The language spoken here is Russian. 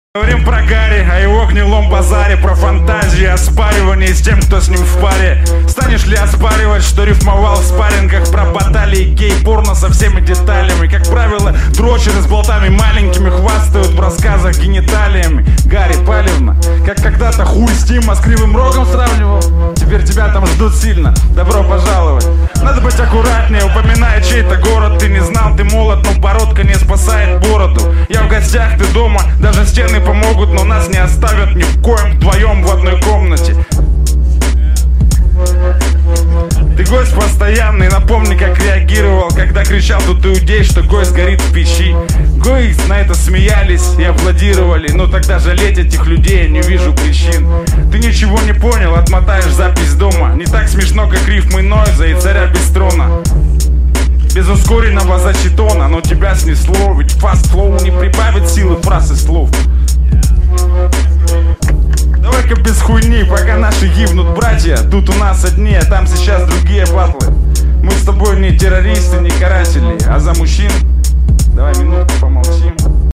Говорим про Гарри, о его гнилом базаре, про фантазии, оспаривание с тем, кто с ним в паре. Станешь ли оспаривать, что рифмовал в спаррингах про баталии гей-порно со всеми деталями? Как правило, дрочеры с болтами маленькими хвастают в рассказах гениталиями. Гарри Палевна, как когда-то хуй Стима с Кривым Рогом сравнивал. Теперь тебя там ждут сильно, добро пожаловать. Надо быть аккуратнее, упоминая чей-то город. Ты не знал, ты молод, но бородка не спасает бороду. Я в гостях, ты дома, даже стены помогут, но нас не оставят ни в коем вдвоем в одной комнате. Ты гость постоянный, напомни, как реагировал, когда кричал тут иудей, что гость горит в печи. Гои на это смеялись и аплодировали, но тогда жалеть этих людей я не вижу причин. Ты ничего не понял, отмотаешь запись дома. Не так смешно, как рифмы Нойза и Царя без трона. Без ускоренного зачетона, но тебя снесло. Ведь фаст-флоу не прибавит силы фраз и слов. Давай-ка без хуйни, пока наши гибнут братья. Тут у нас одни, а там сейчас другие батлы. Мы с тобой не террористы, не каратели, а за мужчин давай минутку помолчим.